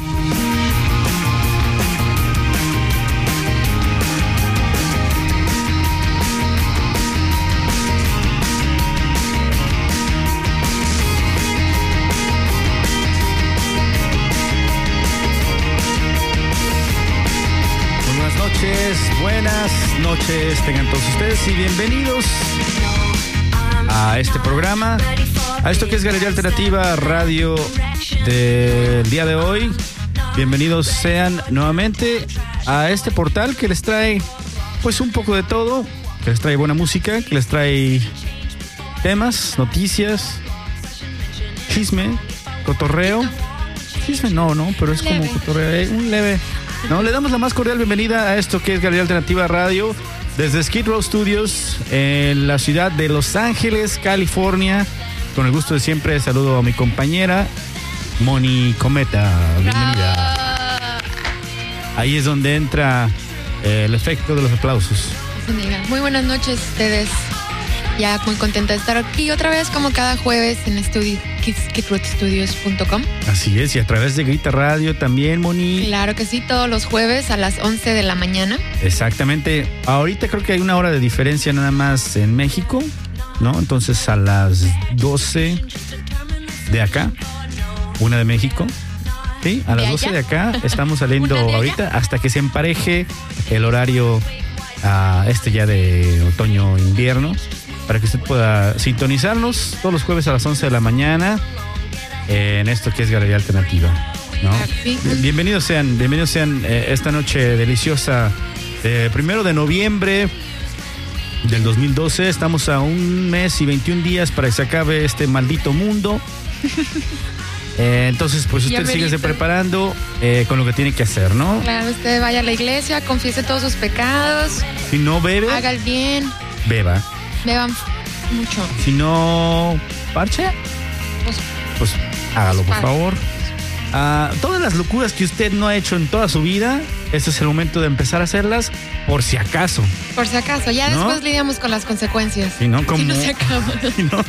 Buenas noches, tengan todos ustedes y bienvenidos a este programa, a esto que es Galería Alternativa Radio del día de hoy. Bienvenidos sean nuevamente a este portal que les trae pues un poco de todo, que les trae buena música, que les trae temas, noticias, chisme, cotorreo. Chisme no, pero es como cotorreo, un leve. No, le damos la más cordial bienvenida a esto que es Galería Alternativa Radio desde Skid Row Studios en la ciudad de Los Ángeles, California. Con el gusto de siempre saludo a mi compañera Moni Cometa. Bienvenida. Ahí es donde entra el efecto de los aplausos. Muy buenas noches a ustedes. Ya muy contenta de estar aquí otra vez como cada jueves en skidrowstudios.com. Así es, y a través de Grita Radio también, Moni. Claro que sí, todos los jueves a las 11 de la mañana. Exactamente. Ahorita creo que hay una hora de diferencia nada más en México, ¿no? Entonces a las 12 de acá, una de México. Sí, a las 12 de acá estamos saliendo ahorita hasta que se empareje el horario ya de otoño-invierno, para que usted pueda sintonizarnos todos los jueves a las 11 de la mañana en esto que es Galería Alternativa, ¿no? Sí. Bienvenidos sean esta noche deliciosa, 1 de noviembre del 2012. Estamos a un mes y 21 días para que se acabe este maldito mundo. Entonces, pues usted síguese preparando con lo que tiene que hacer, ¿no? Claro, usted vaya a la iglesia, confiese todos sus pecados. Si no bebe, haga el bien. Beban mucho. Si no parche, pues hágalo, por favor. Todas las locuras que usted no ha hecho en toda su vida, este es el momento de empezar a hacerlas por si acaso. Por si acaso, ya ¿no? Después lidiamos con las consecuencias. Si no, ¿cómo? Si no se acaba. Si no.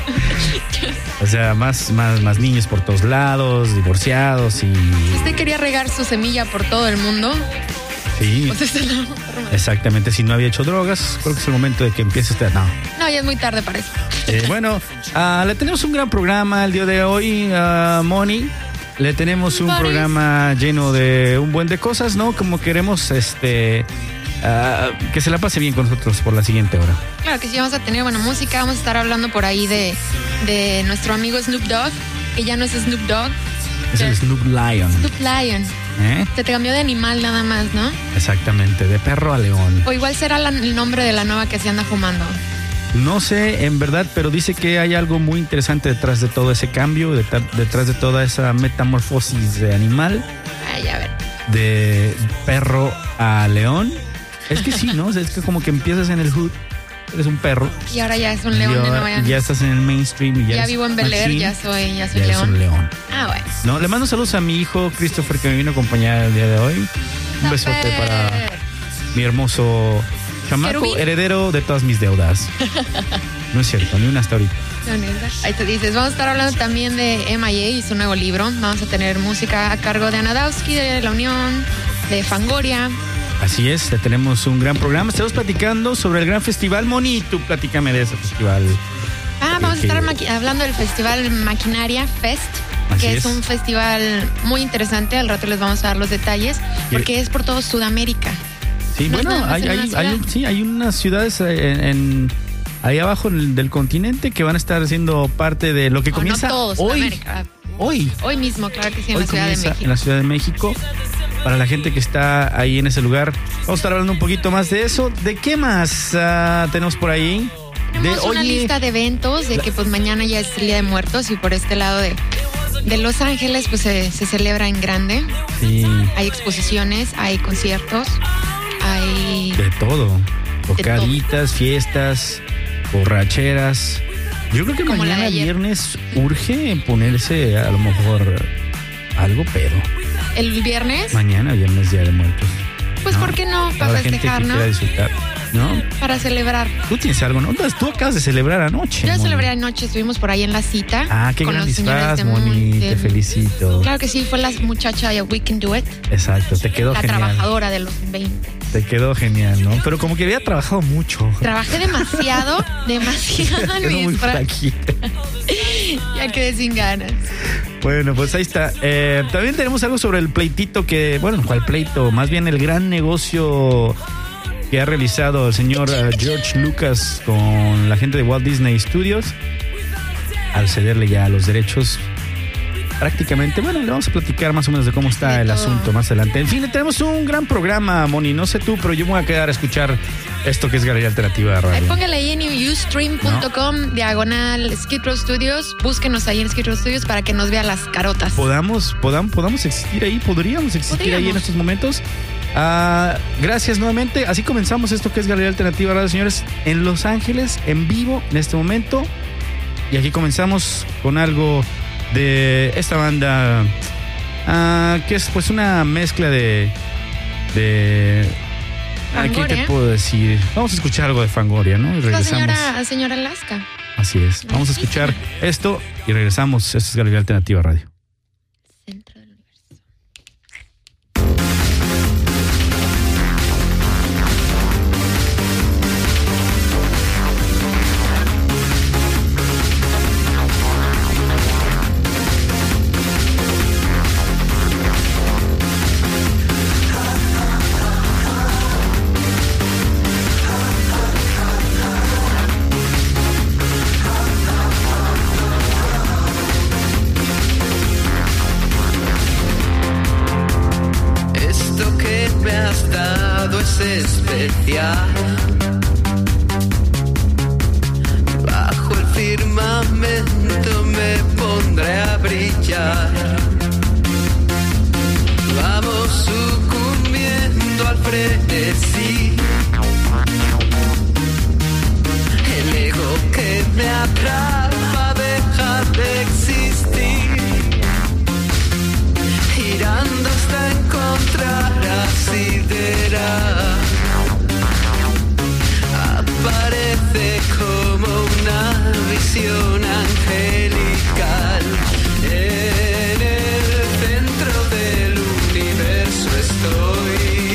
O sea, más niños por todos lados, divorciados y... Si usted quería regar su semilla por todo el mundo... Sí, pues exactamente. Si no había hecho drogas, creo que es el momento de que empiece usted. No, ya es muy tarde para eso. Bueno, le tenemos un gran programa el día de hoy, Moni. Le tenemos un programa lleno de un buen de cosas, ¿no? Como queremos que se la pase bien con nosotros por la siguiente hora. Claro que sí, vamos a tener buena música. Vamos a estar hablando por ahí de nuestro amigo Snoop Dogg, que ya no es Snoop Dogg. Es el Snoop Lion. Snoop Lion. Se te cambió de animal nada más, ¿no? Exactamente, de perro a león. O igual será el nombre de la nueva que se anda fumando. No sé, en verdad, pero dice que hay algo muy interesante detrás de todo ese cambio, detrás de toda esa metamorfosis de animal. Ay, a ver. De perro a león. Es que sí, ¿no? O sea, es que como que empiezas en el hood, eres un perro. Y ahora ya es un león de nuevo. Ya estás en el mainstream. Y ya vivo en Bel Air, ya soy león. Es un león. Bueno. No, le mando saludos a mi hijo Christopher, que me vino a acompañar el día de hoy. Un besote para mi hermoso chamaco, heredero de todas mis deudas. No es cierto, ni una hasta ahorita. Ahí te dices. Vamos a estar hablando también de M.I.A. y su nuevo libro. Vamos a tener música a cargo de Anadowski, de La Unión, de Fangoria. Así es, tenemos un gran programa. Estamos platicando sobre el gran festival. Moni, tú platícame de ese festival. Vamos a estar hablando del festival Maquinaria Fest, que es un festival muy interesante. Al rato les vamos a dar los detalles, porque es por todo Sudamérica. Sí, no, bueno, hay unas ciudades ahí abajo del continente que van a estar siendo parte de lo que comienza hoy mismo, claro que sí, en la Ciudad de México. En la Ciudad de México. Para la gente que está ahí en ese lugar, vamos a estar hablando un poquito más de eso. ¿De qué más tenemos por ahí? Tenemos una lista de eventos, de que pues mañana ya es el Día de Muertos y por este lado de Los Ángeles pues se celebra en grande. Sí. Hay exposiciones, hay conciertos, hay... De todo. Tocaditas, fiestas, borracheras. Yo creo que como mañana viernes urge ponerse a lo mejor algo pedo. ¿El viernes? Mañana viernes, Día de Muertos. Pues ¿no? ¿Por qué no? Para festejar, ¿no? Disfrutar. ¿no? Para celebrar. Tú tienes algo, ¿no? Entonces, tú acabas de celebrar anoche. Yo celebré anoche, estuvimos por ahí en la cita. Ah, qué gran disfraz, Moni, te felicito. Claro que sí, fue la muchacha de We Can Do It. Exacto, te quedó genial. La trabajadora de los 20. Te quedó genial, ¿no? Pero como que había trabajado mucho. Trabajé demasiado en mi disfraz. Ya quedé sin ganas. Bueno, pues ahí está. También tenemos algo sobre el pleitito que, bueno, ¿cuál pleito? Más bien el gran negocio que ha realizado el señor George Lucas con la gente de Walt Disney Studios al cederle ya los derechos. Prácticamente, bueno, le vamos a platicar más o menos de cómo está el asunto más adelante. En fin, tenemos un gran programa, Moni. No sé tú, pero yo me voy a quedar a escuchar esto que es Galería Alternativa de Radio. Póngale ahí en ustream.com, diagonal Skid Row Studios. Búsquenos ahí en Skid Row Studios para que nos vea las carotas. Podamos existir ahí, podríamos existir ahí en estos momentos. Gracias nuevamente. Así comenzamos esto que es Galería Alternativa Radio, señores, en Los Ángeles, en vivo, en este momento. Y aquí comenzamos con algo de esta banda que es pues una mezcla de ¿qué te puedo decir? Vamos a escuchar algo de Fangoria, ¿no? Y regresamos. La señora Alaska. Así es. Vamos a escuchar esto y regresamos. Esto es Galería Alternativa Radio. Centro del universo. Especial. Bajo el firmamento me pondré a brillar. Vamos sucumbiendo al frenesí. El ego que me atrapa deja de existir. Girando hasta encontrar siderar. Aparece como una visión angelical. En el centro del universo estoy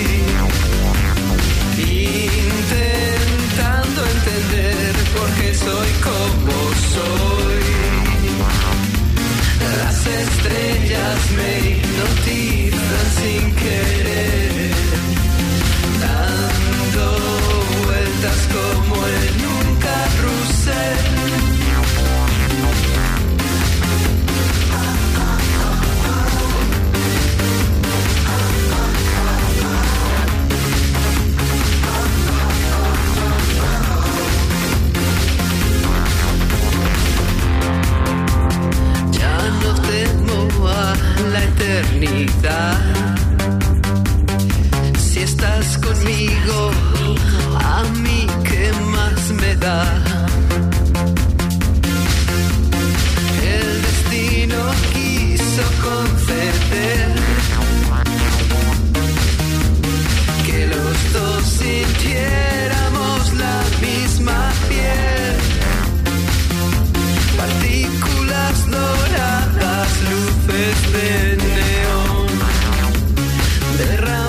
intentando entender por qué soy como soy. Las estrellas me hipnotizan sin querer, dando vueltas como en un carrusel. Ya no temo a la eternidad. Si estás conmigo, a mí qué más me da. El destino quiso conceder que los dos sintiéramos la misma piel. Partículas doradas, luces de neón,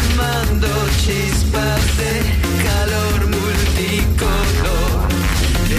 derramando chispas de calor multicolor.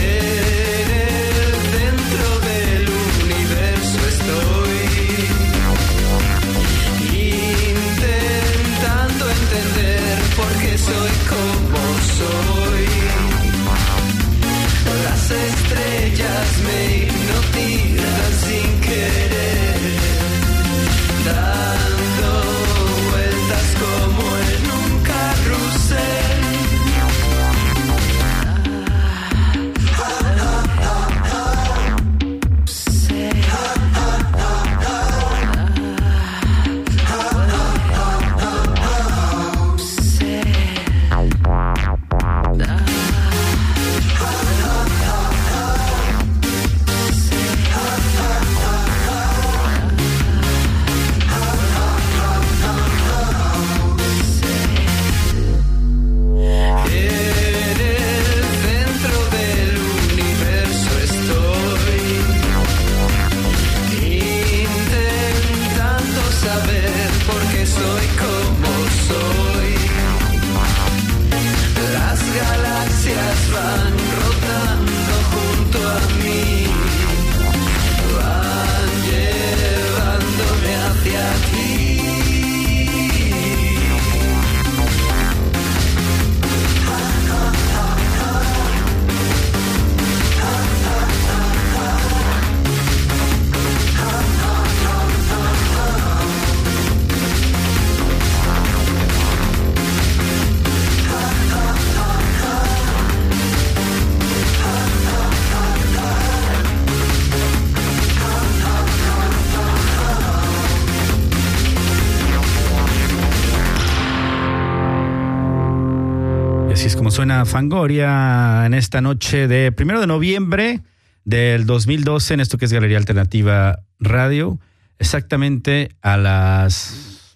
es como suena Fangoria en esta noche de 1 de noviembre del 2012 en esto que es Galería Alternativa Radio, exactamente a las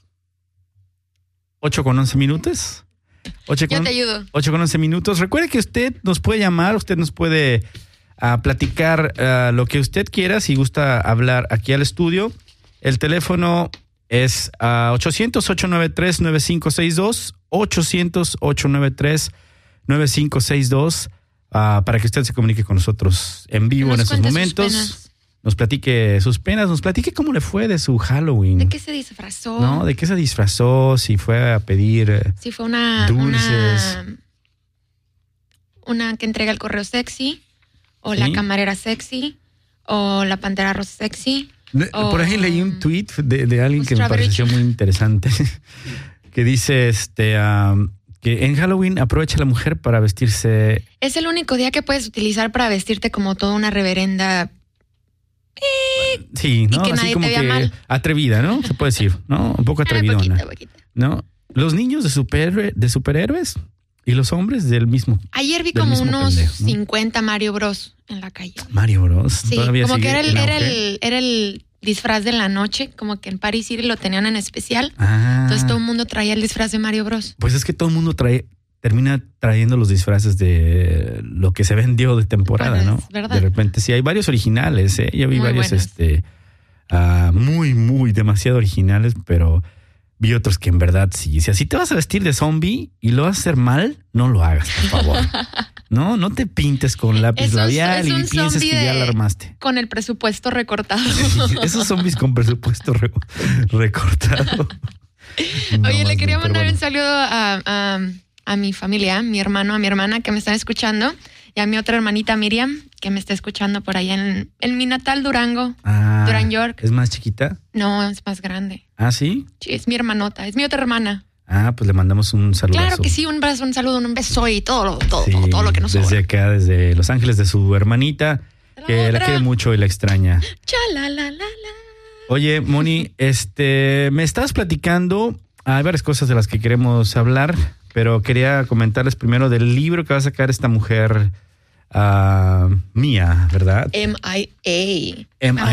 8:11 minutos. Yo te ayudo. 8:11 minutos. Recuerde que usted nos puede llamar, usted nos puede platicar lo que usted quiera, si gusta hablar aquí al estudio. El teléfono es 800-893-9562, 800-893-9562, para que usted se comunique con nosotros en vivo en estos momentos. Nos platique sus penas, nos platique cómo le fue de su Halloween. ¿De qué se disfrazó? ¿No? ¿De qué se disfrazó? Si fue a pedir si fue una dulces. Una que entrega el correo sexy, o la camarera sexy, o la pantera rosa sexy. Por ahí leí un tweet de alguien que me pareció muy interesante, que dice que en Halloween aprovecha la mujer para vestirse. Es el único día que puedes utilizar para vestirte como toda una reverenda. Sí, ¿no? Y que así nadie como te vea que mal. Atrevida, ¿no? Se puede decir, ¿no? Un poco atrevidona. Poquito. ¿No? Los niños de superhéroes y los hombres del mismo. Ayer vi como unos pendejo, ¿no? 50 Mario Bros en la calle. Mario Bros. Sí, ¿Todavía como sigue que en auge? era el disfraz de la noche, como que en Paris City lo tenían en especial. Entonces todo el mundo traía el disfraz de Mario Bros. Pues es que todo el mundo termina trayendo los disfraces de lo que se vendió de temporada, bueno, ¿no? Es verdad. De repente sí, hay varios originales, ¿eh? Yo vi muy varios buenos. muy demasiado originales, pero vi otros que en verdad sí. Si así te vas a vestir de zombie y lo vas a hacer mal, no lo hagas, por favor. No te pintes con lápiz labial y pienses que ya la armaste. Con el presupuesto recortado. Esos zombies con presupuesto recortado. Oye, le quería mandar un saludo a mi familia, a mi hermano, a mi hermana que me están escuchando, y a mi otra hermanita Miriam, que me está escuchando por allá en mi natal Durango, Durán York. ¿Es más chiquita? No, es más grande. ¿Ah, sí? Sí, es mi hermanota, es mi otra hermana. Pues le mandamos un saludo. Claro que sí, un saludo, un beso y todo lo que nos desde sobra. acá, desde Los Ángeles, de su hermanita, que la quiere mucho y la extraña. Oye, Moni, me estabas platicando, hay varias cosas de las que queremos hablar, pero quería comentarles primero del libro que va a sacar esta mujer mía, ¿verdad? MIA.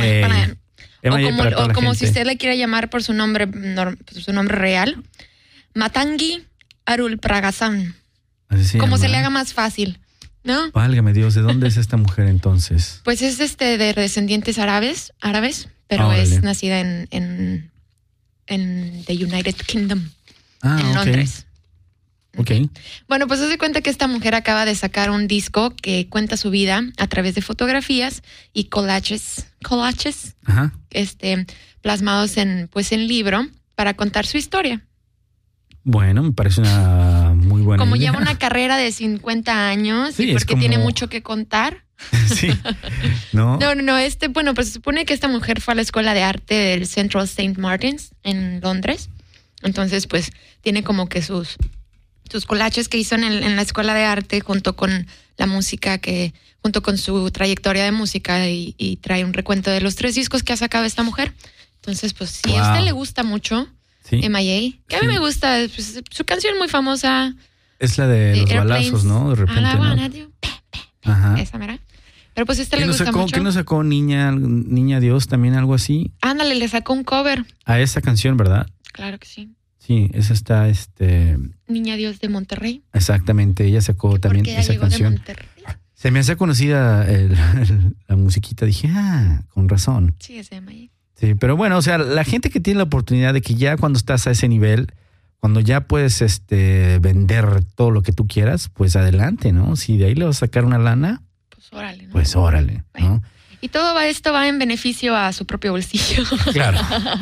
O como si usted le quiera llamar por su nombre real, Matangi Arulpragasan. Como se le haga más fácil, ¿no? Válgame Dios, ¿de dónde es esta mujer entonces? Pues es de descendientes árabes, pero es nacida en the United Kingdom, en Londres. Okay. Bueno, pues se da cuenta que esta mujer acaba de sacar un disco que cuenta su vida a través de fotografías y collages, Ajá. plasmados en libro para contar su historia. Bueno, me parece una muy buena Como idea. lleva una carrera de 50 años sí, y porque tiene mucho que contar. Sí. No. No, pues se supone que esta mujer fue a la escuela de arte del Central St. Martin's en Londres. Entonces, pues, tiene como que sus collages que hizo en la escuela de arte junto con la música, junto con su trayectoria de música y trae un recuento de los 3 discos que ha sacado esta mujer. Entonces, pues, si a usted le gusta mucho MIA, que a mí me gusta, pues, su canción muy famosa. Es la de los Airplanes, balazos, ¿no? De repente, ¿no? Ajá. Esa, ¿verdad? Pero pues le gusta mucho. ¿Qué no sacó Niña Dios también, algo así? Ándale, le sacó un cover. A esa canción, ¿verdad? Claro que sí. Sí, esa está, Niña Dios de Monterrey. Exactamente, ella sacó también esa canción. Se me hacía conocida la musiquita, dije, con razón. Sí, ese de MIA. Sí, pero bueno, o sea, la gente que tiene la oportunidad de que ya cuando estás a ese nivel, cuando ya puedes vender todo lo que tú quieras, pues adelante, ¿no? Si de ahí le vas a sacar una lana, pues órale, ¿no? Pues órale, ¿no? Bueno. Y todo esto va en beneficio a su propio bolsillo. Claro.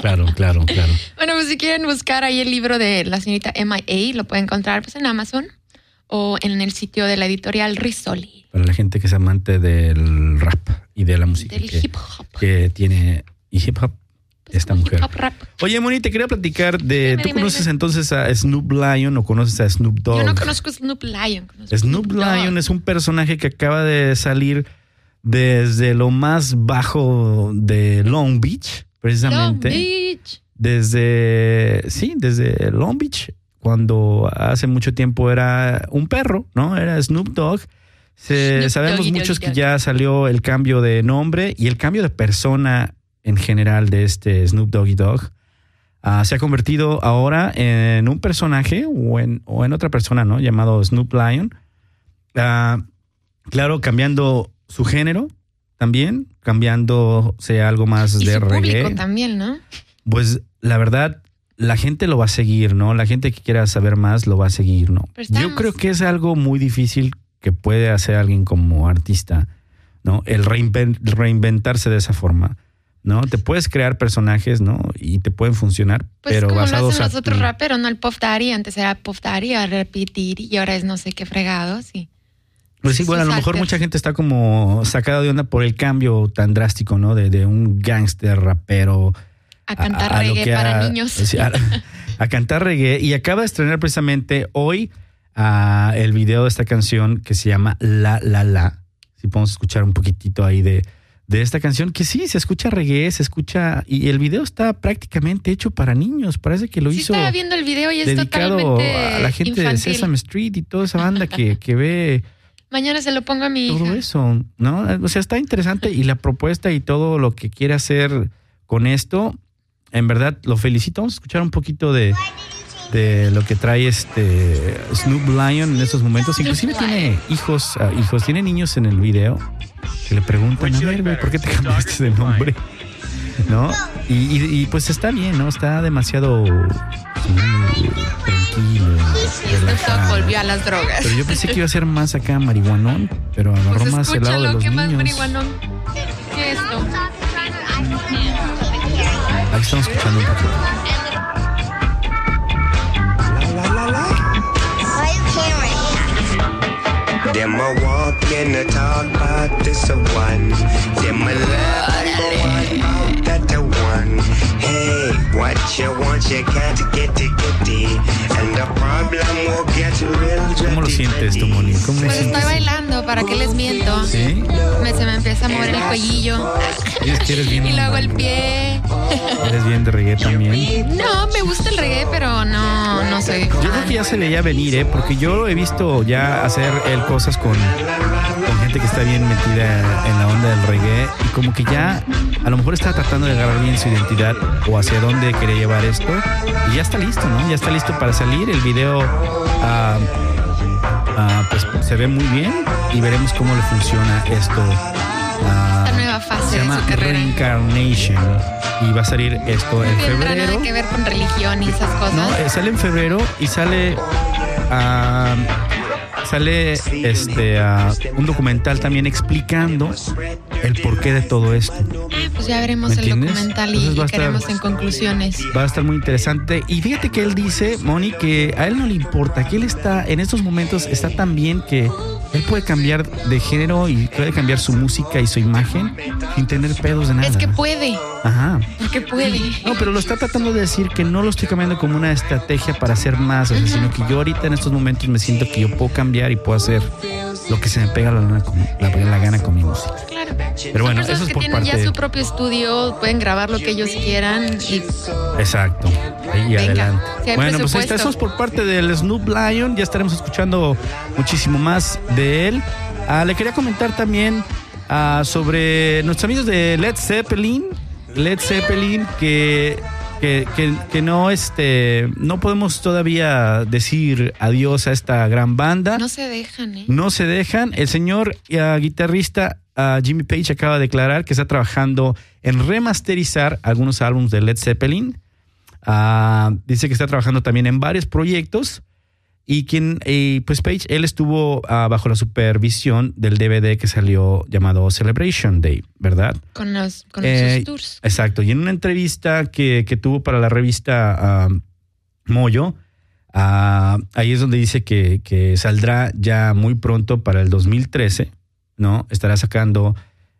Bueno, pues si quieren buscar ahí el libro de la señorita MIA, lo pueden encontrar pues en Amazon o en el sitio de la editorial Rizzoli. Para la gente que es amante del rap y de la música. Del hip hop. Que tiene hip hop. Pues esta mujer. Hip hop rap. Oye, Moni, te quería platicar de... ¿Tú conoces entonces a Snoop Lion o conoces a Snoop Dogg? Yo no conozco a Snoop Lion. Snoop Lion es un personaje que acaba de salir desde lo más bajo de Long Beach, precisamente. Long Beach. Desde Long Beach, cuando hace mucho tiempo era un perro, ¿no? Era Snoop Dogg. Sabemos muchos que ya salió el cambio de nombre y el cambio de persona en general de este Snoop Doggy Dogg. Se ha convertido ahora en un personaje o en otra persona, ¿no? Llamado Snoop Lion. Claro, cambiando su género también, cambiándose algo más y de su reggae. Público también, ¿no? Pues la verdad, la gente lo va a seguir, ¿no? La gente que quiera saber más lo va a seguir, ¿no? Yo creo que es algo muy difícil que puede hacer alguien como artista, ¿no? El reinventarse de esa forma, ¿no? Te puedes crear personajes, ¿no? Y te pueden funcionar, pues pero como basados lo hacen los otros raperos, ¿no? El Puff Daddy, antes era Puff Daddy, ahora repetir y ahora es no sé qué fregado, sí. Pues sí, bueno, a lo mejor mucha gente está como sacada de onda por el cambio tan drástico, ¿no? De un gángster rapero a cantar reggae para niños. Sí, a cantar reggae. Y acaba de estrenar precisamente hoy el video de esta canción que se llama La La La. Si podemos escuchar un poquitito ahí de esta canción, que sí, se escucha reggae, se escucha, y el video está prácticamente hecho para niños. Parece que lo hizo. Estaba viendo el video y es dedicado totalmente a la gente infantil. de Sesame Street y toda esa banda que ve. Mañana se lo pongo a mi hija. Todo eso, ¿no? O sea, está interesante y la propuesta y todo lo que quiere hacer con esto, en verdad lo felicito. Vamos a escuchar un poquito de lo que trae Snoop Lion en estos momentos. Inclusive tiene hijos, tiene niños en el video que le preguntan, a ver, güey, ¿por qué te cambiaste de nombre? ¿No? Y pues está bien, ¿no? Está demasiado tranquilo, relajado. Volvió a las drogas. Pero yo pensé que iba a ser más acá marihuanón, pero agarró pues más el lado de los ¿qué niños. Más marihuanón? ¿Qué es esto? Aquí estamos escuchando un poquito. Them a walk in the talk about this a one. Them a love about that a one. Hey, what you want, you can't get it. And the problem will get real. ¿Cómo lo sientes tú, Moni? ¿Cómo lo Pues sientes? estoy bailando, ¿para qué les miento? ¿Sí? Se me empieza a mover el cuellillo. Es que eres bien. Y luego el pie. ¿Eres bien de reggae también? No, me gusta el reggae, pero no soy fan. Yo creo que ya se veía venir, porque yo he visto ya hacer él cosas con gente que está bien metida en la onda del reggae y como que ya a lo mejor está tratando de agarrar bien su identidad o hacia dónde quiere llevar esto y ya está listo, ¿no? Ya está listo para salir. El video pues se ve muy bien y veremos cómo le funciona esto. Esta nueva fase de su carrera. Reincarnation y va a salir esto en febrero. No tendrá nada que ver con religión y esas cosas. No, sale en febrero y sale un documental también explicando el porqué de todo esto. Pues ya veremos el documental y queremos en conclusiones. Va a estar muy interesante. Y fíjate que él dice, Moni, que a él no le importa, que él está, en estos momentos, está tan bien que él puede cambiar de género y puede cambiar su música y su imagen sin tener pedos de nada. Es que puede. Ajá. Porque puede. No, pero lo está tratando de decir que no lo estoy cambiando como una estrategia para hacer más, o sea, sino que yo ahorita en estos momentos me siento que yo puedo cambiar y puedo hacer lo que se me pega la gana con mi música. Claro. Pero bueno, eso es que por tienen parte. Ya su propio estudio, pueden grabar lo que ellos quieran y. Exacto. Ahí adelante. Si hay bueno, pues eso es por parte del Snoop Lion. Ya estaremos escuchando muchísimo más de él. Le quería comentar también sobre nuestros amigos de Led Zeppelin. Led Zeppelin que no podemos todavía decir adiós a esta gran banda. No se dejan, ¿eh? No se dejan. El señor guitarrista Jimmy Page acaba de declarar que está trabajando en remasterizar algunos álbumes de Led Zeppelin. Dice que está trabajando también en varios proyectos y pues Page, él estuvo bajo la supervisión del DVD que salió llamado Celebration Day, ¿verdad? Con sus tours. Exacto, y en una entrevista que tuvo para la revista Moyo, ahí es donde dice que saldrá ya muy pronto para el 2013, ¿no? Estará sacando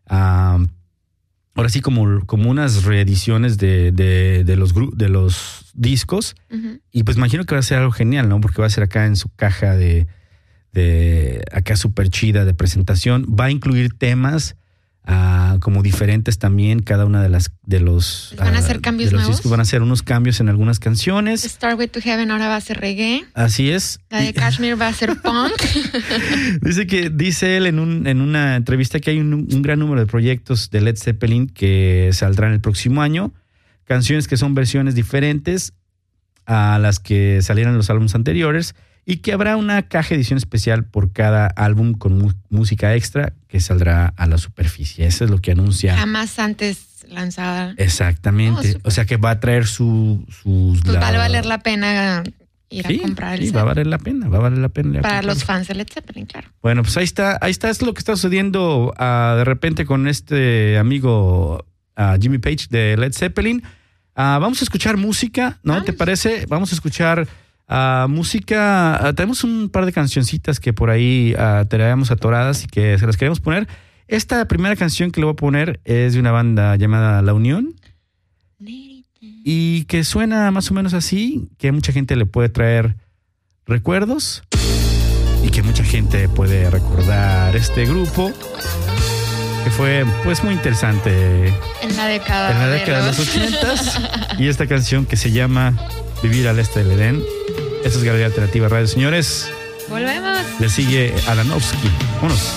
ahora sí como unas reediciones de los discos. Uh-huh. Y pues imagino que va a ser algo genial, ¿no? Porque va a ser acá en su caja de acá súper chida de presentación. Va a incluir temas como diferentes también, cada una de los van a hacer cambios nuevos. Discos, van a hacer unos cambios en algunas canciones. Starway to Heaven ahora va a ser reggae. Así es. La de Kashmir va a ser punk. Dice él en una entrevista que hay un gran número de proyectos de Led Zeppelin que saldrán el próximo año, canciones que son versiones diferentes a las que salieron en los álbumes anteriores, y que habrá una caja edición especial por cada álbum con música extra que saldrá a la superficie. Eso es lo que anuncia. Jamás antes lanzada. Exactamente. O sea que va a traer sus... Pues va a valer la pena ir a comprar el set. Va a valer la pena. Para los fans de Led Zeppelin, claro. Bueno, pues ahí está. Es lo que está sucediendo de repente con este amigo Jimmy Page de Led Zeppelin. Vamos a escuchar música, ¿no? ¿Te parece? Vamos a escuchar... música, tenemos un par de cancioncitas que por ahí traemos atoradas y que se las queremos poner. Esta primera canción que le voy a poner es de una banda llamada La Unión y que suena más o menos así, que mucha gente le puede traer recuerdos y que mucha gente puede recordar este grupo que fue pues muy interesante en la década de los 80s. Y esta canción que se llama Vivir al Este del Edén. Esta es Galería Alternativa Radio, señores. Volvemos. Le sigue Alanovsky. Vámonos.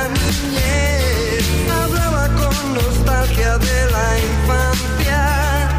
Hablaba con nostalgia de la infancia.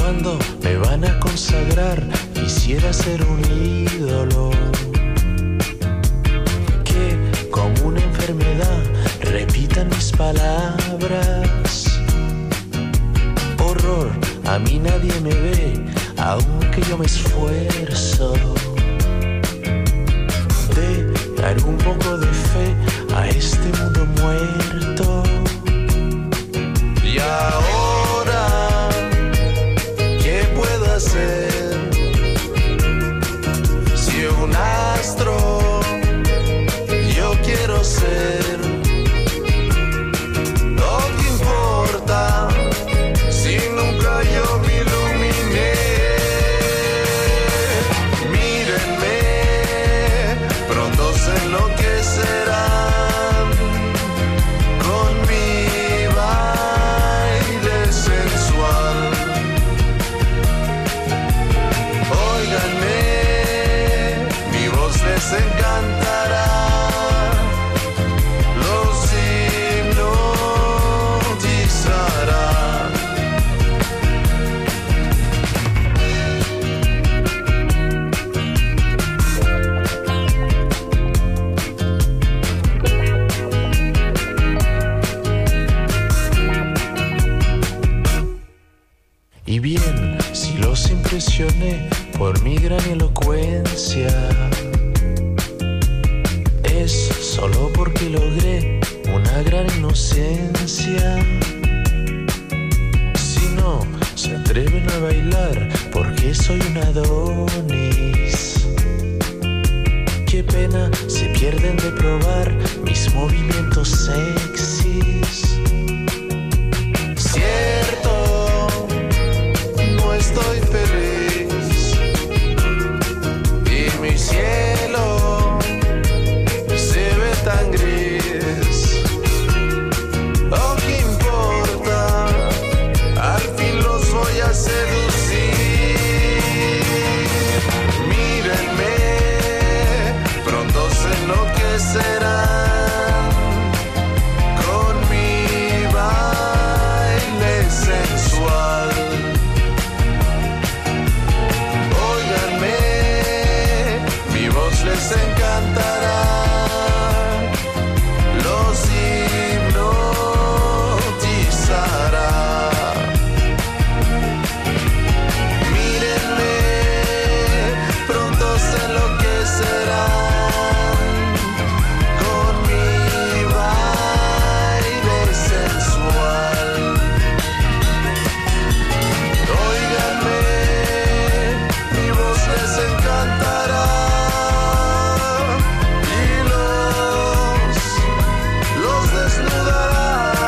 cuando me van a consagrar, quisiera ser un ídolo que, como una enfermedad, repitan mis palabras. Horror, a mí nadie me ve, aunque yo me esfuerzo de dar un poco de fe a este mundo muerto. Y ahora, ¿qué puedo hacer? Si un astro yo quiero ser, no te importa si nunca yo me iluminé. Mírenme, pronto se enloquecerán con mi baile sensual. Óiganme, mi voz les encantará, los hipnotizará. Y bien, si los impresioné por mi gran elocuencia, es solo porque logré una gran inocencia. Si no se atreven a bailar porque soy un Adonis, qué pena, se pierden de probar mis movimientos sexys. Cierto, no estoy feliz y mi cielo se ve tan gris. Oh, ¿qué importa? Al fin los voy a seducir. Mírenme, pronto se enloquecerán con mi baile sensual. Óiganme, mi voz les encantará, los hipnotizará. Mírenme, pronto se enloquecerán con mi baile sensual. Óiganme, mi voz les encantará y los desnudará.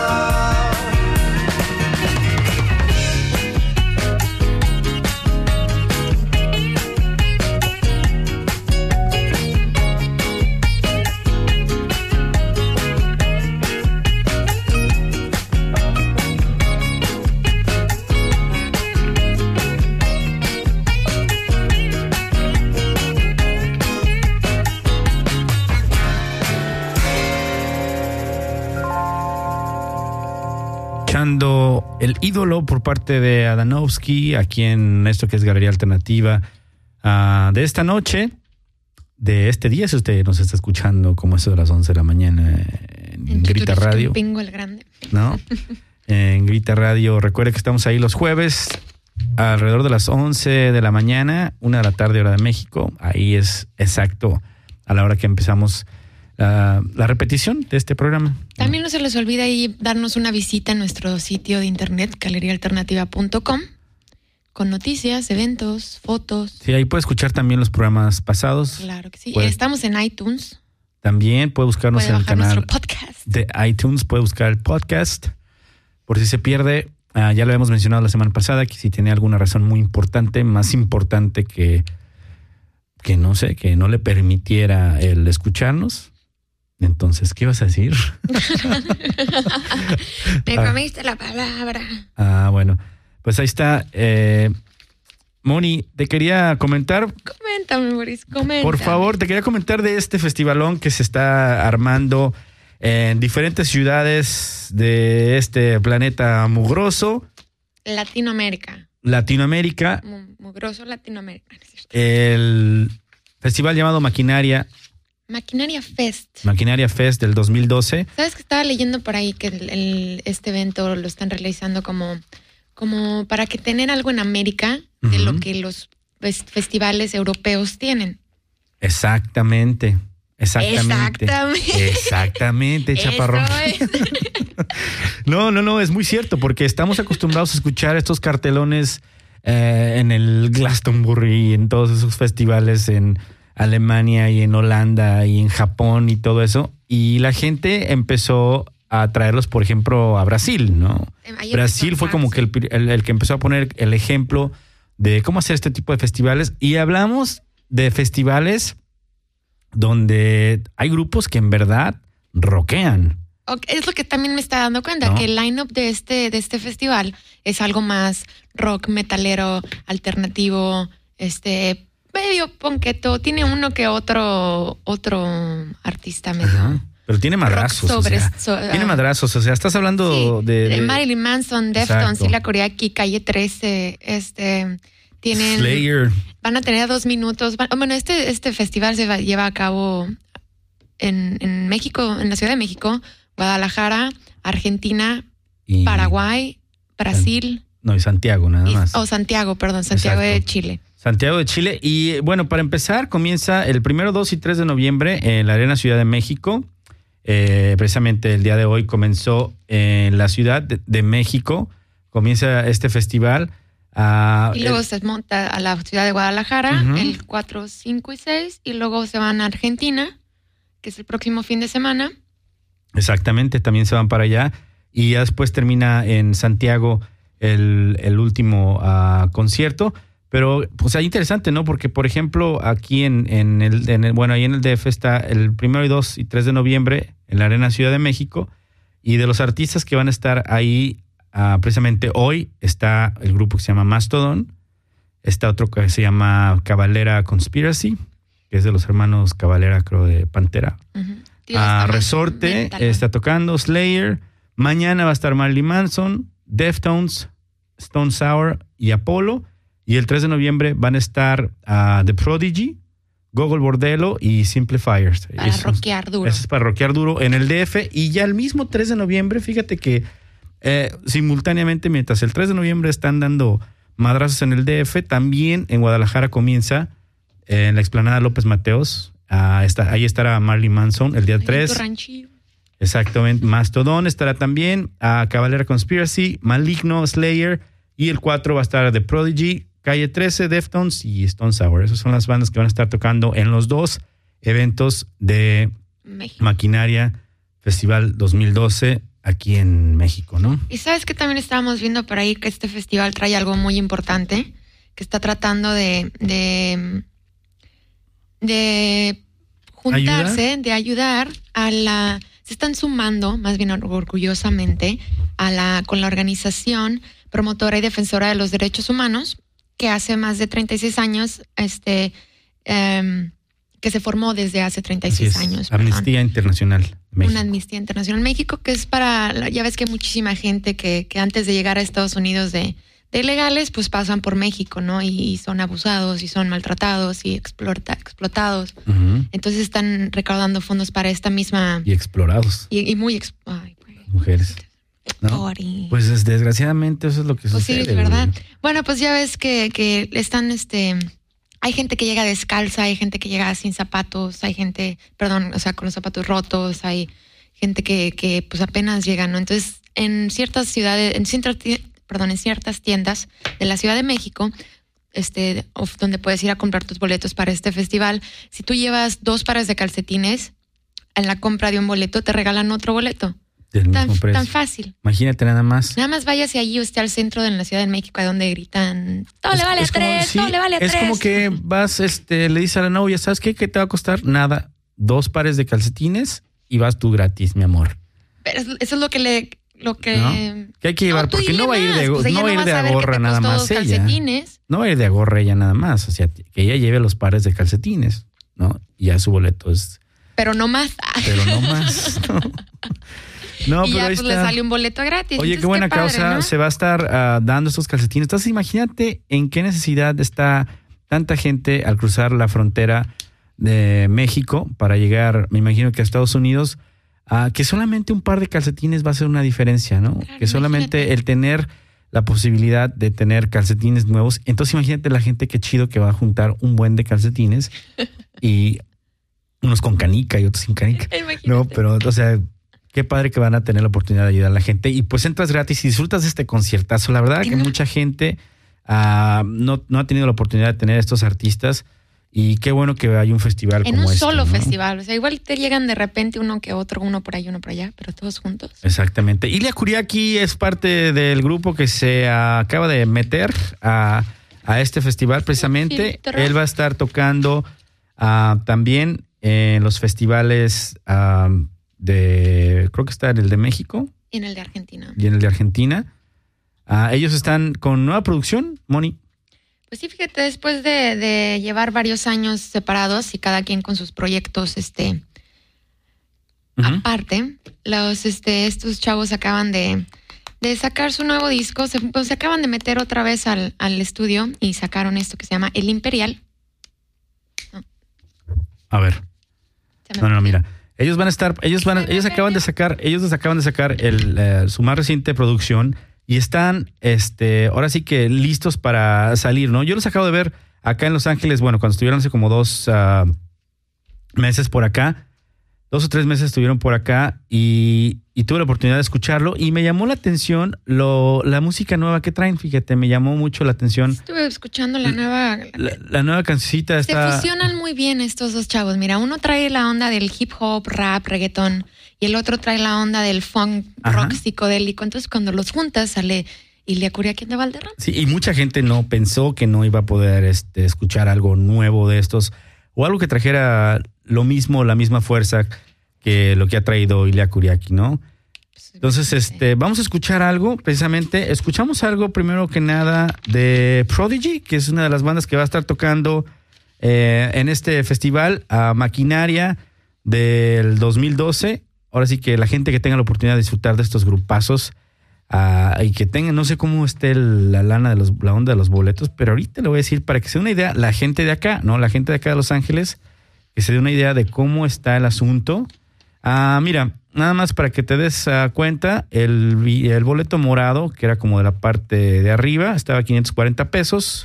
Escuchando El ídolo por parte de Adanovsky, aquí en esto que es Galería Alternativa de esta noche, de este día, si usted nos está escuchando como eso de las 11 de la mañana en Grita Radio. Pingo el grande. ¿No? En Grita Radio. Recuerde que estamos ahí los jueves alrededor de las 11 de la mañana, 1 de la tarde, hora de México. Ahí es exacto a la hora que empezamos la repetición de este programa. También no se les olvide ahí darnos una visita a nuestro sitio de internet, galeriaalternativa.com, con noticias, eventos, fotos. Sí, ahí puede escuchar también los programas pasados. Claro que sí. Estamos en iTunes. También puede buscarnos en el canal nuestro podcast de iTunes, puede buscar el podcast. Por si se pierde, ya lo habíamos mencionado la semana pasada, que si tiene alguna razón muy importante, más importante que no sé, que no le permitiera el escucharnos. Entonces, ¿qué ibas a decir? Me comiste la palabra. Bueno. Pues ahí está. Moni, te quería comentar. Coméntame, Boris, coméntame. Por favor, te quería comentar de este festivalón que se está armando en diferentes ciudades de este planeta mugroso. Latinoamérica. Latinoamérica. Mugroso Latinoamérica. El festival llamado Maquinaria Fest del 2012. ¿Sabes que estaba leyendo por ahí que este evento lo están realizando como para que tener algo en América de lo que los festivales europeos tienen? Exactamente, Chaparrón. No, es muy cierto, porque estamos acostumbrados a escuchar estos cartelones en el Glastonbury, en todos esos festivales en Alemania y en Holanda y en Japón y todo eso, y la gente empezó a traerlos, por ejemplo, a Brasil, ¿no? Brasil fue como que el que empezó a poner el ejemplo de cómo hacer este tipo de festivales, y hablamos de festivales donde hay grupos que en verdad rockean. Es lo que también me está dando cuenta, ¿no? Que el line-up de este festival es algo más rock, metalero, alternativo, medio ponqueto. Tiene uno que otro artista medio. Ajá. Pero tiene madrazos. Tiene madrazos. O sea, estás hablando de Marilyn Manson, Deftones, Sila Kuriaki, Calle 13, tienen Slayer. Van a tener 2 minutos. Bueno, este festival se lleva a cabo en México, en la Ciudad de México, Guadalajara, Argentina, y Paraguay, Brasil. No, y Santiago nada más. Santiago de Chile. Santiago de Chile. Y bueno, para empezar, comienza el 1, 2 y 3 de noviembre en la Arena Ciudad de México. Precisamente el día de hoy comenzó en la Ciudad de México. Comienza este festival. Y luego se monta a la ciudad de Guadalajara el 4, 5 y 6. Y luego se van a Argentina, que es el próximo fin de semana. Exactamente, también se van para allá. Y ya después termina en Santiago el último concierto. Pero pues es interesante, ¿no? Porque, por ejemplo, aquí ahí en el DF está el 1, 2 y 3 de noviembre en la Arena Ciudad de México. Y de los artistas que van a estar ahí precisamente hoy está el grupo que se llama Mastodon. Está otro que se llama Cavalera Conspiracy, que es de los hermanos Cavalera, creo, de Pantera. Resorte está tocando, Slayer. Mañana va a estar Marilyn Manson, Deftones, Stone Sour y Apollo. Y el 3 de noviembre van a estar The Prodigy, Gogol Bordello y Simplifiers. Para rockear duro. Eso es para rockear duro en el DF. Y ya el mismo 3 de noviembre, fíjate que simultáneamente, mientras el 3 de noviembre están dando madrazos en el DF, también en Guadalajara comienza en la explanada López Mateos. Ahí estará Marilyn Manson el día 3. Exactamente. Mastodon estará también. Cavalera Conspiracy, Maligno, Slayer. Y el 4 va a estar The Prodigy, Calle 13, Deftones y Stone Sour. Esas son las bandas que van a estar tocando en los 2 eventos de México. Maquinaria Festival 2012 aquí en México, ¿no? Y sabes que también estábamos viendo por ahí que este festival trae algo muy importante, que está tratando de juntarse, de ayudar se están sumando, más bien orgullosamente, con la organización promotora y defensora de los derechos humanos, que hace más de 36 años, que se formó desde hace 36 años. Amnistía Internacional México. Una Amnistía Internacional México, que es ya ves que hay muchísima gente que antes de llegar a Estados Unidos de ilegales, pues pasan por México, ¿no? Y son abusados y son maltratados y explotados. Uh-huh. Entonces están recaudando fondos para esta misma... Y explorados. Y muy... mujeres. ¿No? Pues desgraciadamente eso es lo que sucede. Sí, ¿verdad? Bueno, pues ya ves que están, hay gente que llega descalza, hay gente que llega sin zapatos, hay gente, con los zapatos rotos, hay gente que pues apenas llega, ¿no? Entonces, en ciertas ciudades, en ciertas tiendas de la Ciudad de México, donde puedes ir a comprar tus boletos para este festival, si tú llevas 2 pares de calcetines, en la compra de un boleto te regalan otro boleto. Tan fácil. Imagínate nada más. Nada más vayas y allí usted al centro de la Ciudad de México, donde gritan, todo le vale 3, todo le vale 3. Es como que vas, le dices a la novia, ¿sabes qué? ¿Qué te va a costar? Nada, 2 pares de calcetines y vas tú gratis, mi amor. Pero eso es lo que ¿no? Que hay que llevar, porque no va a ir de agorra nada más ella. Calcetines. No va a ir de agorra ella nada más, o sea, que ella lleve los pares de calcetines, ¿no? Y ya su boleto es... Pero no más. ¿No? No, y pero ya ahí pues le está. sale un boleto gratis. Oye, Entonces, qué buena padre, causa, ¿no? se va a estar dando estos calcetines. Entonces, imagínate en qué necesidad está tanta gente al cruzar la frontera de México para llegar, me imagino que a Estados Unidos, que solamente un par de calcetines va a hacer una diferencia, ¿no? Claro, Que solamente imagínate. el tener la posibilidad de tener calcetines nuevos. Entonces, imagínate la gente qué chido que va a juntar un buen de calcetines y unos con canica y otros sin canica. Imagínate. No, pero, o sea, qué padre que van a tener la oportunidad de ayudar a la gente. Y pues entras gratis y disfrutas de este conciertazo. La verdad que mucha gente no ha tenido la oportunidad de tener estos artistas. Y qué bueno que hay un festival En como un este, solo ¿no? festival. O sea, igual te llegan de repente uno que otro, uno por ahí, uno por allá, pero todos juntos. Exactamente. Ilia Kuriaki es parte del grupo que se acaba de meter a este festival precisamente. Filtro. Él va a estar tocando también en los festivales creo que está en el de México Y en el de Argentina. y en el de Argentina. Ellos están con nueva producción, Moni. Pues sí, fíjate, después de llevar varios años separados y cada quien con sus proyectos Ujú. aparte, estos chavos acaban de sacar su nuevo disco, se acaban de meter otra vez al estudio y sacaron esto que se llama El Imperial. A ver. Se me No, perdió. mira. Ellos acaban de sacar su más reciente producción y están, ahora sí que listos para salir, ¿no? Yo los acabo de ver acá en Los Ángeles, bueno, cuando estuvieron hace como 2 meses por acá, 2 o 3 meses estuvieron por acá y tuve la oportunidad de escucharlo y me llamó la atención la música nueva que traen, fíjate, me llamó mucho la atención. Estuve escuchando la nueva... La nueva cancioncita Se está... fusionan muy bien estos dos chavos. Mira, uno trae la onda del hip hop, rap, reggaetón, y el otro trae la onda del funk, Ajá. rock psicodélico. Entonces, cuando los juntas, sale Ilia Kuriaki de Valderrama. Sí, y mucha gente no pensó que no iba a poder escuchar algo nuevo de estos o algo que trajera lo mismo, la misma fuerza que lo que ha traído Ilia Kuriaki, ¿no? Entonces, vamos a escuchar algo, precisamente. Escuchamos algo primero que nada de Prodigy, que es una de las bandas que va a estar tocando en este festival, Maquinaria del 2012. Ahora sí que la gente que tenga la oportunidad de disfrutar de estos grupazos y que tengan, no sé cómo esté la onda de los boletos, pero ahorita le voy a decir para que se dé una idea, la gente de acá, ¿no? La gente de acá de Los Ángeles, que se dé una idea de cómo está el asunto. Mira, nada más para que te des cuenta, el boleto morado, que era como de la parte de arriba, estaba a 540 pesos.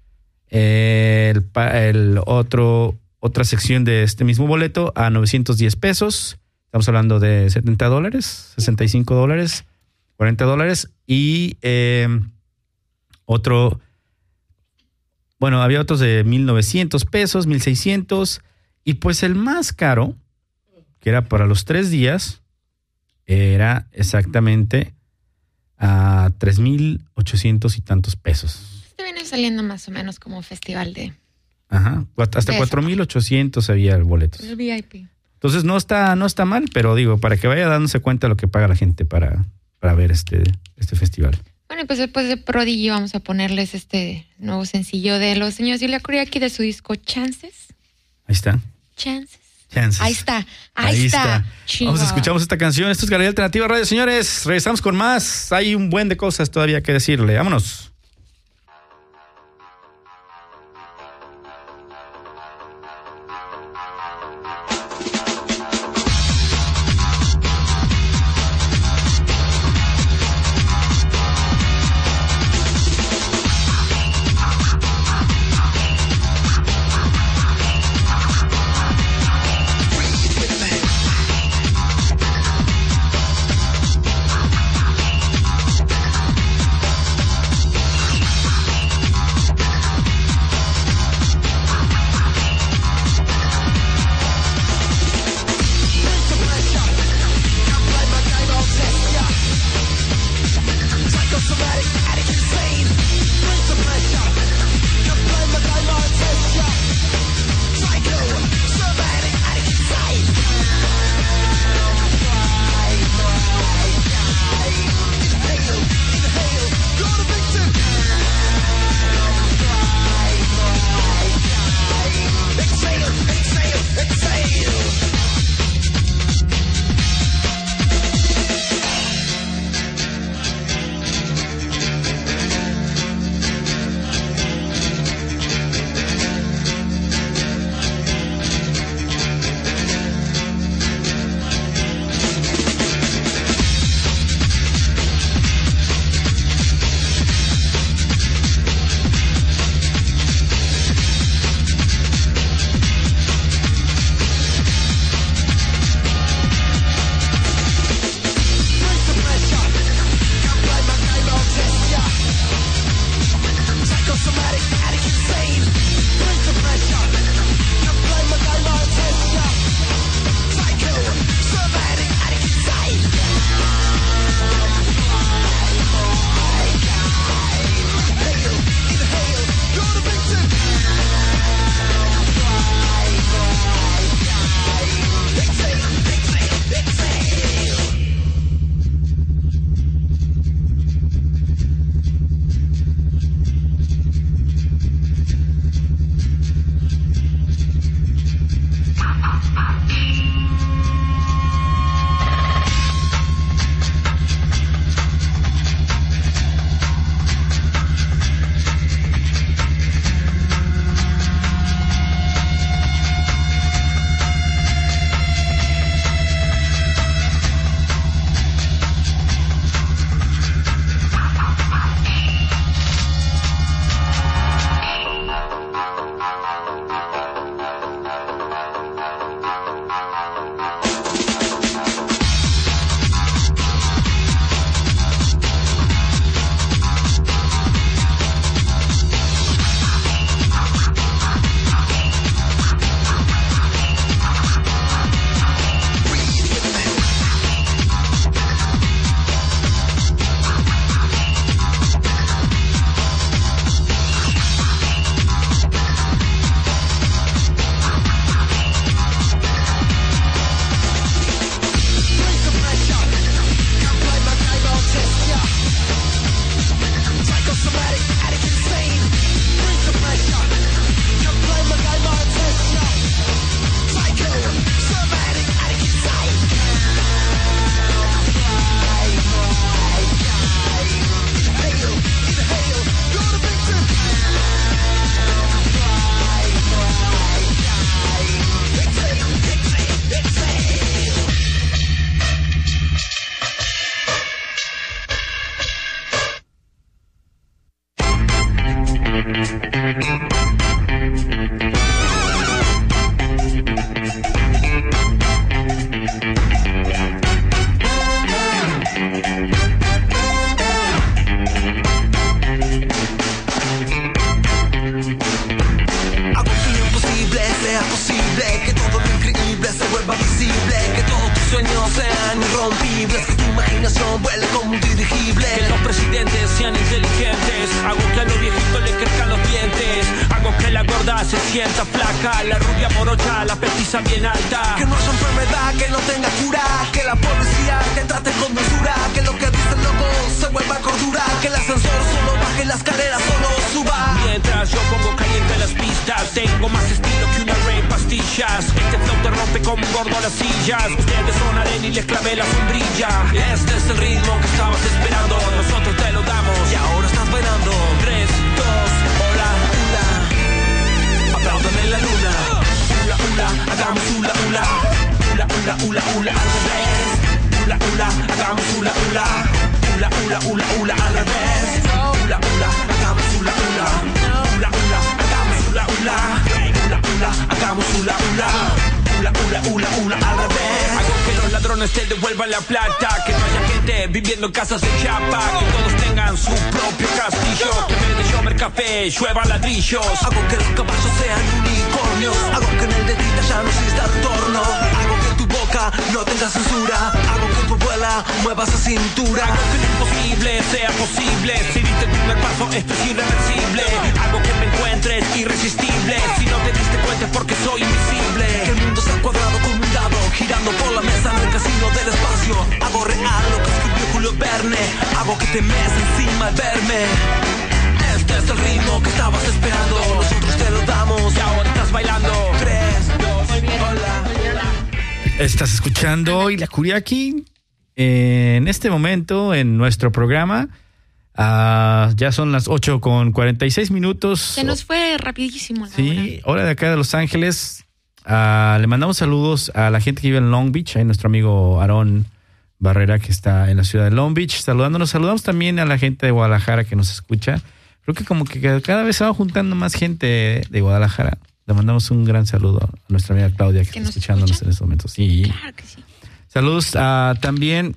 Otra sección de este mismo boleto a 910 pesos. Estamos hablando de $70, $65, $40. Y había otros de 1,900 pesos, 1,600. Y pues el más caro, que era para los 3 días, era exactamente a 3,800 y tantos pesos. Este viene saliendo más o menos como festival de Ajá, hasta De 4,800 había boletos. el VIP. Entonces no está mal, pero digo, para que vaya dándose cuenta de lo que paga la gente para ver este festival. Bueno, y pues después de Prodigy vamos a ponerles este nuevo sencillo de los señores Ilia Kuriaki de su disco Chances. Ahí está. Chances. Chances. Ahí está. Ahí está. Vamos, escuchamos esta canción. Esto es Galería Alternativa Radio, señores. Regresamos con más. Hay un buen de cosas todavía que decirle. Vámonos. gobiernos sean irrompibles, que tu imaginación vuele como un dirigible. Que los presidentes sean inteligentes, hago que a los viejitos le crezcan los dientes, hago que la gorda se sienta flaca, la rubia morocha, la petiza bien alta. Que no haya enfermedad, que no tenga cura, que la policía te trate con mesura, que lo que dice el loco se vuelva cordura, que el ascensor solo baje, las escaleras solo suba. Mientras yo pongo caliente las pistas, tengo más estilo que una Ray pastillas. Este flow te rompe como un gordo a las sillas. Ustedes son arena y les clavé la sombrilla. Este es el ritmo que estabas esperando, nosotros te lo damos y ahora estás bailando. 3, 2, hola, hula, apláudame en la luna. Hula, hula, hagamos hula, hula. Hula, hula, hula, hula, al revés. Hula, hula, hagamos hula, hula. Hula, hula, hula, hula, al revés. Hula, hula, hagamos hula, hula. Hula, hula, hagamos hula, hula. Hula, hula, hagamos hula, hula. Hula, hula, hula, hula, al revés. Hago que los ladrones te devuelvan la plata, que no haya gente viviendo en casas de chapa, que todos tengan su propio castillo, que en vez de llover café llueva ladrillos. Hago que los caballos sean unicornios, hago que en el dedita ya no exista retorno, hago que tu boca no tenga censura, hago que tu abuela mueva esa cintura. Hago que lo imposible sea posible, si diste el primer paso esto es irreversible. Hago que me encuentres irresistible, si no te diste cuenta es porque soy invisible. Que el mundo sea cuadrado como un dado, girando por la mesa en el casino del espacio. Hago real lo que escribió Julio Verne, hago que te mees encima al verme. Este es el ritmo que estabas esperando, nosotros te lo damos y ahora estás bailando. 3, 2, hola. Estás escuchando hoy la Curiaki. En este momento, en nuestro programa, ya son las 8:46. Se nos fue rapidísimo la Sí, hora de acá de Los Ángeles. Le mandamos saludos a la gente que vive en Long Beach, a nuestro amigo Aarón Barrera, que está en la ciudad de Long Beach, saludándonos. Saludamos también a la gente de Guadalajara que nos escucha. Creo que como que cada vez se va juntando más gente de Guadalajara. Le mandamos un gran saludo a nuestra amiga Claudia, que está escuchándonos escucha en estos momentos. Sí. Claro que sí. Saludos también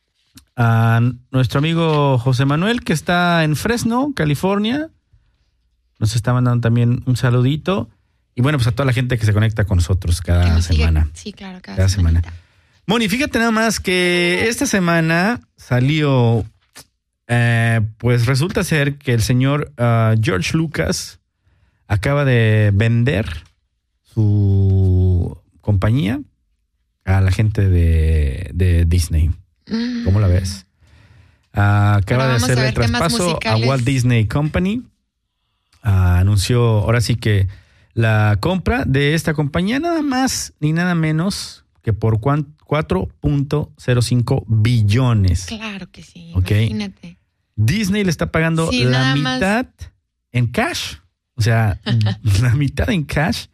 a nuestro amigo José Manuel, que está en Fresno, California. Nos está mandando también un saludito. Y bueno, pues a toda la gente que se conecta con nosotros cada semana. Sí, claro, cada semana. Moni, fíjate nada más que esta semana salió, pues resulta ser que el señor George Lucas acaba de vender su compañía a la gente de Disney. ¿Cómo la ves? Acaba de hacer el traspaso a Walt Disney Company. Anunció ahora sí que la compra de esta compañía, nada más ni nada menos que por 4.05 billones. Claro que sí, okay. Imagínate. Disney le está pagando la mitad en cash. O sea, la mitad en cash,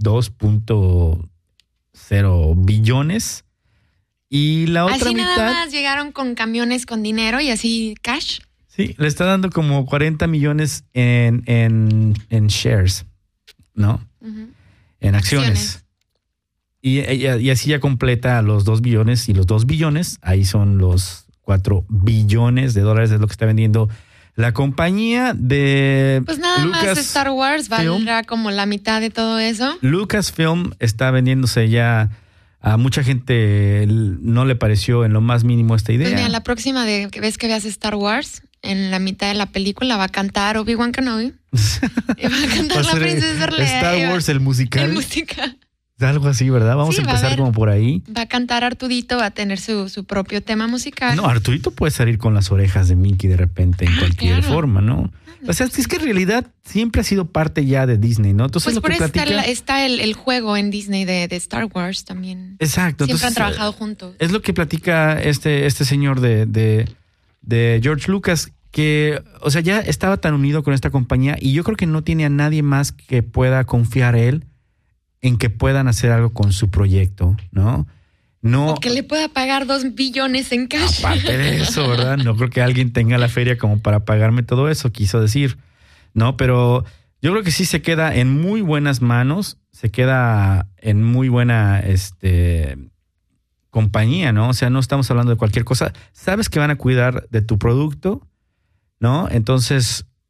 2.0 billones. Y la otra así mitad... Así nada más llegaron con camiones con dinero y así cash. Sí, le está dando como 40 millones en shares, ¿no? Uh-huh. En acciones. Y así ya completa los 2 billones. Y los 2 billones, ahí son los 4 billones de dólares, es lo que está vendiendo la compañía de pues nada Lucas más Star Wars valdrá como la mitad de todo eso. Lucasfilm está vendiéndose ya. A mucha gente no le pareció en lo más mínimo esta idea. Pues mira, la próxima vez que veas Star Wars, en la mitad de la película va a cantar Obi-Wan Kenobi. Y va a cantar la princesa Leia. Star Wars, el musical. El musical. Algo así, ¿verdad? Vamos a empezar como por ahí. Va a cantar Arturito, va a tener su propio tema musical. No, Arturito puede salir con las orejas de Mickey de repente en cualquier forma, ¿no? O sea, es que en realidad siempre ha sido parte ya de Disney, ¿no? Entonces, pues lo que platica... está el juego en Disney de Star Wars también. Exacto. Siempre han trabajado juntos. Es lo que platica este señor de George Lucas, que, o sea, ya estaba tan unido con esta compañía y yo creo que no tiene a nadie más que pueda confiar él en que puedan hacer algo con su proyecto, ¿no? No, o que le pueda pagar 2 billones en cash. Aparte de eso, ¿verdad? No creo que alguien tenga la feria como para pagarme todo eso, quiso decir, ¿no? Pero yo creo que sí se queda en muy buenas manos, se queda en muy buena compañía, ¿no? O sea, no estamos hablando de cualquier cosa. Sabes que van a cuidar de tu producto, ¿no? Entonces,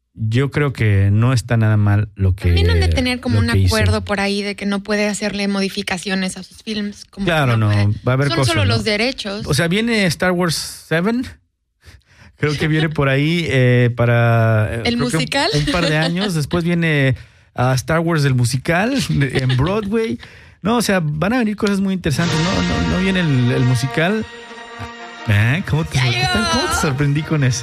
yo creo que no está nada mal lo que... También han de tener como un acuerdo hizo. por ahí de que no puede hacerle modificaciones a sus films. Como Claro, no, va a haber Son cosas. solo ¿no? los derechos. O sea, viene Star Wars 7. Creo que viene por ahí para... ¿El musical? Un par de años. Después viene Star Wars el musical en Broadway. No, o sea, van a venir cosas muy interesantes. No viene el musical. ¿Cómo te sorprendí con eso,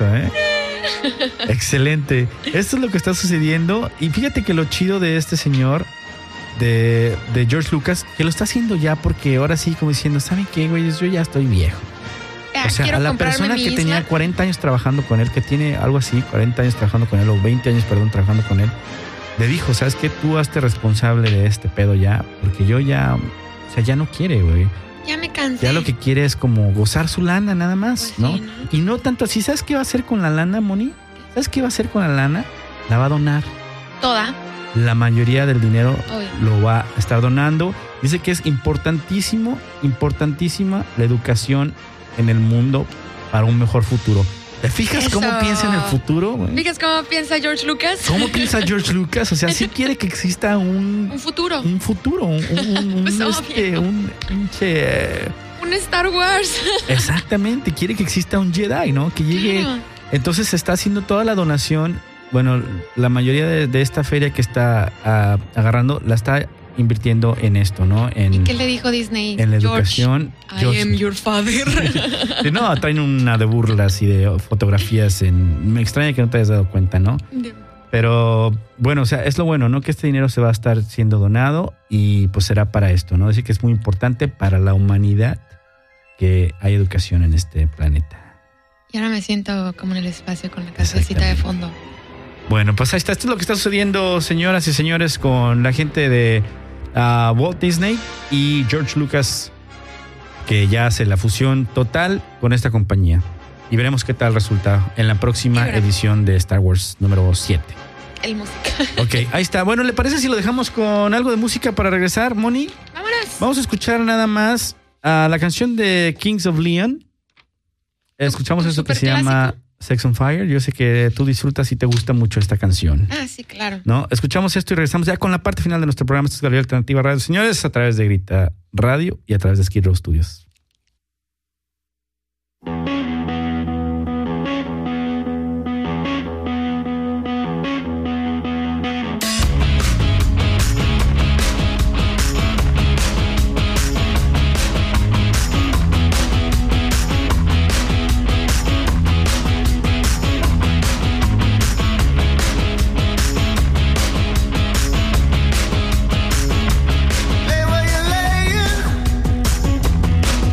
Excelente. Esto es lo que está sucediendo. Y fíjate que lo chido de este señor, de George Lucas, que lo está haciendo ya porque ahora sí, como diciendo, ¿saben qué, güey? Yo ya estoy viejo. O sea, a la persona que tenía 40 años trabajando con él, que tiene algo así, 40 años trabajando con él, o 20 años, perdón, trabajando con él, le dijo, ¿sabes qué? Tú hazte responsable de este pedo ya, porque yo ya, o sea, ya no quiere, güey. Ya me cansé. Ya lo que quiere es como gozar su lana nada más, Pues ¿no? sí, ¿no? Y no tanto así. ¿Sabes qué va a hacer con la lana, Moni? ¿Sabes qué va a hacer con la lana? La va a donar. Toda. La mayoría del dinero Obvio. lo va a estar donando. Dice que es importantísima la educación en el mundo para un mejor futuro. ¿Te fijas Eso. cómo piensa en el futuro, güey? ¿Fijas cómo piensa George Lucas? ¿Cómo piensa George Lucas? O sea, sí quiere que exista un futuro. Un futuro, un Pues pinche... Un Star Wars. Exactamente, quiere que exista un Jedi, ¿no? Que llegue... Claro. Entonces se está haciendo toda la donación. Bueno, la mayoría de esta feria que está agarrando la está invirtiendo en esto, ¿no? ¿Y qué le dijo Disney? En la George, educación. I am your father. Sí, no, traen una de burlas y de fotografías. Me extraña que no te hayas dado cuenta, ¿no? Pero bueno, o sea, es lo bueno, ¿no? Que este dinero se va a estar siendo donado y pues será para esto, ¿no? Así que es muy importante para la humanidad que hay educación en este planeta. Y ahora me siento como en el espacio con la casecita de fondo. Bueno, pues ahí está. Esto es lo que está sucediendo, señoras y señores, con la gente de Walt Disney y George Lucas, que ya hace la fusión total con esta compañía. Y veremos qué tal resulta en la próxima edición de Star Wars número 7. El musical. Ok, ahí está. Bueno, ¿le parece si lo dejamos con algo de música para regresar, Moni? Vámonos. Vamos a escuchar nada más la canción de Kings of Leon. Escuchamos esto que se llama Sex on Fire. Yo sé que tú disfrutas y te gusta mucho esta canción. Ah, sí, claro. ¿No? Escuchamos esto y regresamos ya con la parte final de nuestro programa. Esto es Galería Alternativa Radio, señores, a través de Grita Radio y a través de Skid Row Studios. Lay where you're laying.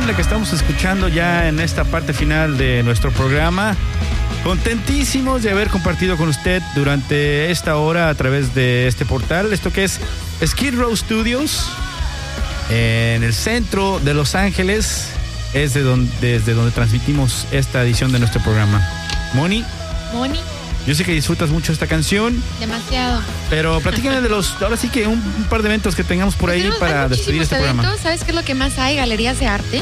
canción, la que estamos escuchando ya en esta parte final de nuestro programa. Contentísimos de haber compartido con usted durante esta hora a través de este portal. Esto que es Skid Row Studios, en el centro de Los Ángeles. Es desde donde transmitimos esta edición de nuestro programa. Moni. Yo sé que disfrutas mucho esta canción. Demasiado. Pero platícame de ahora sí que un par de eventos que tengamos por ahí para despedir este programa. ¿Sabes qué es lo que más hay? Galerías de arte.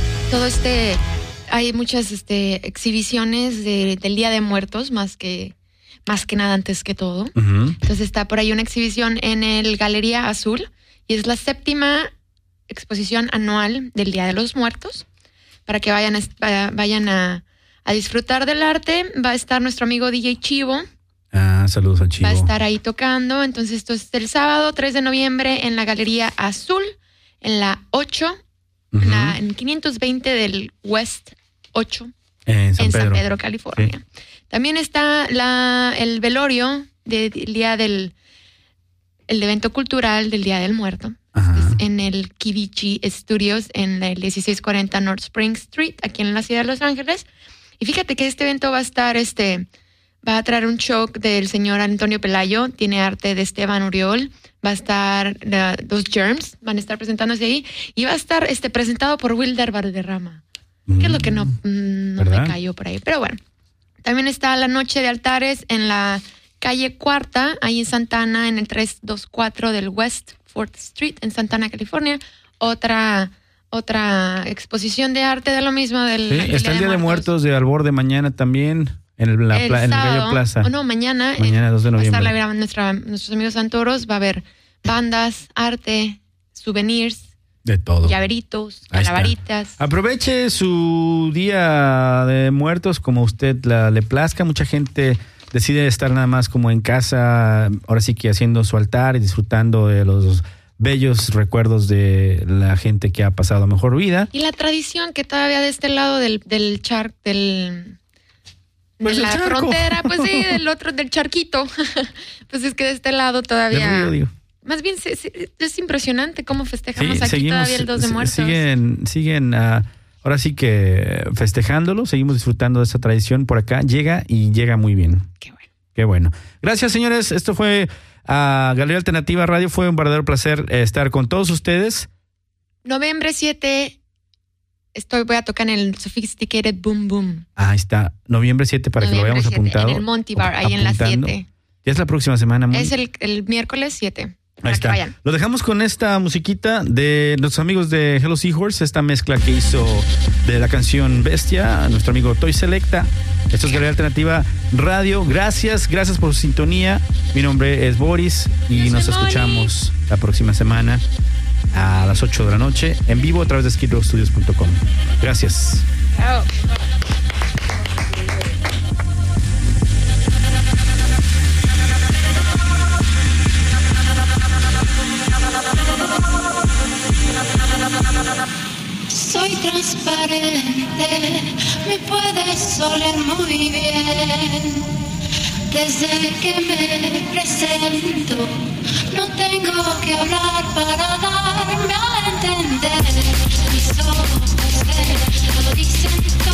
Hay muchas exhibiciones del Día de Muertos, más que nada, antes que todo. Uh-huh. Entonces está por ahí una exhibición en el Galería Azul y es la 7ª exposición anual del Día de los Muertos, para que vayan a disfrutar del arte. Va a estar nuestro amigo DJ Chivo. Saludos al Chivo. Va a estar ahí tocando. Entonces esto es el sábado 3 de noviembre en la Galería Azul, en la 8, uh-huh. en 520 del West 8, en San Pedro, California. Sí. También está el velorio del día el evento cultural del Día del Muerto. En el Kivichi Studios en el 1640 North Spring Street, aquí en la ciudad de Los Ángeles. Y fíjate que este evento va a traer un show del señor Antonio Pelayo, tiene arte de Esteban Uriol, va a estar los Germs, van a estar presentándose ahí, y va a estar presentado por Wilder Valderrama, que es lo que no me cayó por ahí. Pero bueno, también está la noche de altares en la calle Cuarta, ahí en Santa Ana, en el 324 del West 4th Street, en Santa Ana, California. Otra exposición de arte de lo mismo. Está el Día de Muertos de Albor mañana también, en el Gallo Plaza. Mañana 2 de noviembre. Va a estar nuestros amigos Santoros, va a haber bandas, arte, souvenirs. De todo. Llaveritos, calaveritas. Aproveche su Día de Muertos como usted le plazca. Mucha gente decide estar nada más como en casa, ahora sí que haciendo su altar y disfrutando de los bellos recuerdos de la gente que ha pasado mejor vida. Y la tradición que todavía de este lado del frontera, pues sí, del charquito. Pues es que de este lado todavía... Del río, digo. Más bien es impresionante cómo festejamos aquí todavía el 2 de Muertos. Siguen ahora sí que festejándolo, seguimos disfrutando de esta tradición por acá. Llega muy bien. Qué bueno. Gracias, señores. Esto fue Galería Alternativa Radio. Fue un verdadero placer estar con todos ustedes. Noviembre 7, voy a tocar en el Sophisticated Boom Boom. Ahí está. Noviembre 7 para que lo veamos apuntado. En el Monty Bar, ahí en la 7. Ya es la próxima semana. Es el miércoles 7. Ahí está. Lo dejamos con esta musiquita de nuestros amigos de Hello Seahorse, esta mezcla que hizo de la canción Bestia, nuestro amigo Toy Selecta. Esto es Galería Alternativa Radio. Gracias por su sintonía. Mi nombre es Boris y nos escuchamos la próxima semana a las 8 de la noche en vivo a través de skidrowstudios.com. Gracias. Chao. Soy transparente, me puedes oler muy bien. Desde que me presento, no tengo que hablar para darme a entender. Mis ojos lo dicen todo.